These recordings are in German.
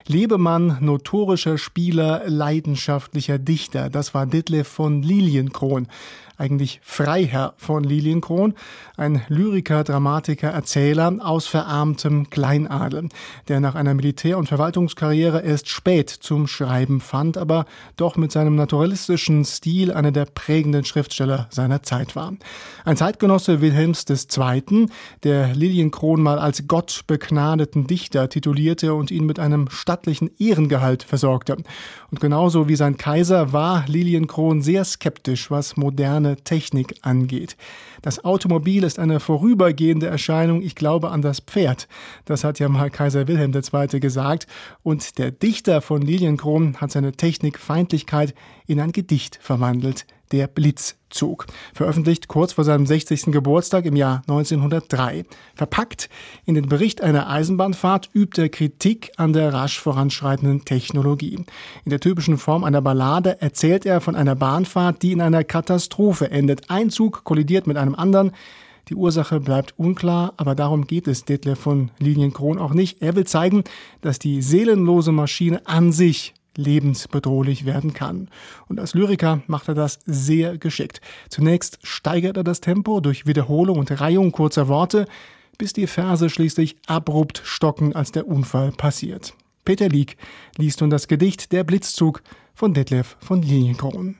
Lebemann, notorischer Spieler, leidenschaftlicher Dichter. Das war Ditlev von Liliencron. Eigentlich Freiherr von Liliencron, ein Lyriker, Dramatiker, Erzähler aus verarmtem Kleinadel, der nach einer Militär- und Verwaltungskarriere erst spät zum Schreiben fand, aber doch mit seinem naturalistischen Stil einer der prägenden Schriftsteller seiner Zeit war. Ein Zeitgenosse Wilhelms II., der Liliencron mal als gottbegnadeten Dichter titulierte und ihn mit einem stattlichen Ehrengehalt versorgte. Und genauso wie sein Kaiser war Liliencron sehr skeptisch, was moderne Technik angeht. Das Automobil ist eine vorübergehende Erscheinung, ich glaube an das Pferd. Das hat ja mal Kaiser Wilhelm II. Gesagt. Und der Dichter von Liliencron hat seine Technikfeindlichkeit in ein Gedicht verwandelt. Der Blitzzug. Veröffentlicht kurz vor seinem 60. Geburtstag im Jahr 1903. Verpackt in den Bericht einer Eisenbahnfahrt übt er Kritik an der rasch voranschreitenden Technologie. In der typischen Form einer Ballade erzählt er von einer Bahnfahrt, die in einer Katastrophe endet. Ein Zug kollidiert mit einem anderen. Die Ursache bleibt unklar, aber darum geht es Ditlev von Liliencron auch nicht. Er will zeigen, dass die seelenlose Maschine an sich lebensbedrohlich werden kann. Und als Lyriker macht er das sehr geschickt. Zunächst steigert er das Tempo durch Wiederholung und Reihung kurzer Worte, bis die Verse schließlich abrupt stocken, als der Unfall passiert. Peter Lieck liest nun das Gedicht Der Blitzzug von Ditlev von Liliencron.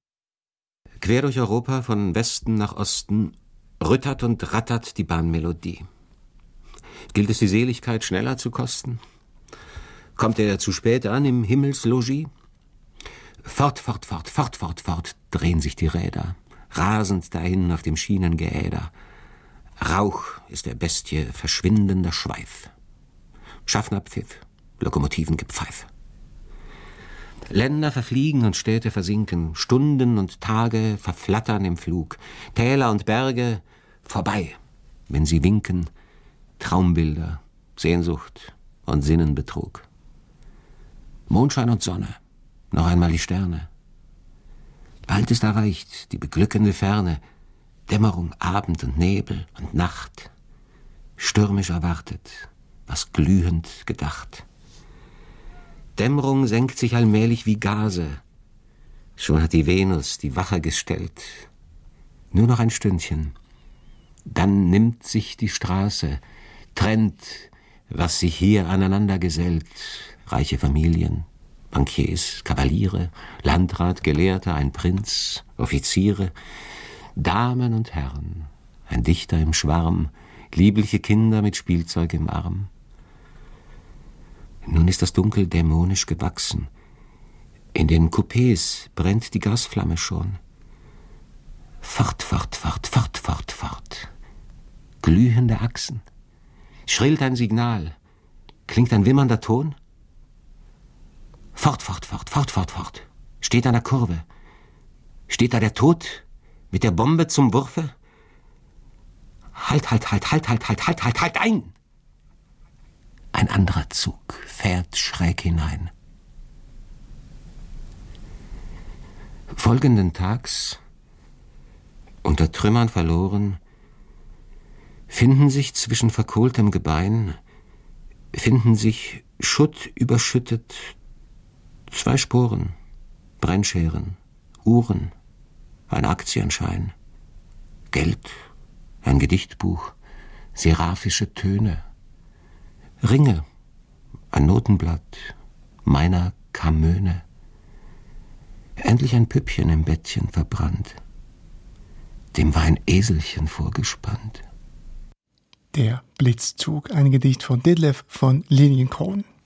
Quer durch Europa von Westen nach Osten rüttert und rattert die Bahnmelodie. Gilt es die Seligkeit schneller zu kosten? Kommt er zu spät an im Himmelslogis? Fort, fort, fort, fort, fort, fort drehen sich die Räder, rasend dahin auf dem Schienengeäder. Rauch ist der Bestie verschwindender Schweif. Schaffnerpfiff, Lokomotivengepfeif. Länder verfliegen und Städte versinken, Stunden und Tage verflattern im Flug, Täler und Berge vorbei, wenn sie winken, Traumbilder, Sehnsucht und Sinnenbetrug. Mondschein und Sonne, noch einmal die Sterne. Bald ist erreicht die beglückende Ferne, Dämmerung, Abend und Nebel und Nacht. Stürmisch erwartet, was glühend gedacht. Dämmerung senkt sich allmählich wie Gase. Schon hat die Venus die Wache gestellt. Nur noch ein Stündchen. Dann nimmt sich die Straße, trennt, was sich hier aneinander gesellt. Reiche Familien, Bankiers, Kavaliere, Landrat, Gelehrter, ein Prinz, Offiziere, Damen und Herren, ein Dichter im Schwarm, liebliche Kinder mit Spielzeug im Arm. Nun ist das Dunkel dämonisch gewachsen. In den Coupés brennt die Gasflamme schon. Fort, fort, fort, fort, fort, fort. Glühende Achsen. Schrillt ein Signal. Klingt ein wimmernder Ton. Fort, fort, fort, fort, fort, fort. Steht an der Kurve. Steht da der Tod mit der Bombe zum Wurfe? Halt, halt, halt, halt, halt, halt, halt, halt, halt ein! Ein anderer Zug fährt schräg hinein. Folgenden Tags, unter Trümmern verloren, finden sich zwischen verkohltem Gebein, finden sich Schutt überschüttet, 2 Sporen, Brennscheren, Uhren, ein Aktienschein, Geld, ein Gedichtbuch, seraphische Töne, Ringe, ein Notenblatt, meiner Kamöne, endlich ein Püppchen im Bettchen verbrannt, dem war ein Eselchen vorgespannt. Der Blitzzug, ein Gedicht von Ditlev von Liliencron.